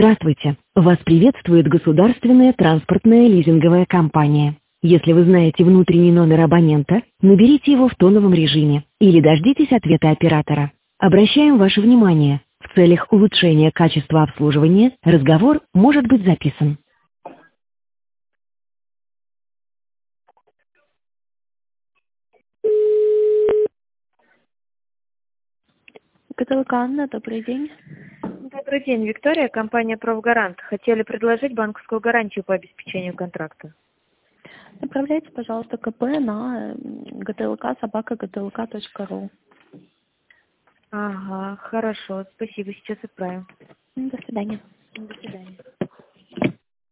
Здравствуйте! Вас приветствует государственная транспортная лизинговая компания. Если вы знаете внутренний номер абонента, наберите его в тоновом режиме или дождитесь ответа оператора. Обращаем ваше внимание, в целях улучшения качества обслуживания разговор может быть записан. ГТЛК Анна, добрый день. Добрый день, Виктория, компания «Правгарант». Хотели предложить банковскую гарантию по обеспечению контракта. Направляйте, пожалуйста, КП на gtlk@gtlk.ru. Ага, хорошо, спасибо, сейчас отправим. До свидания. До свидания.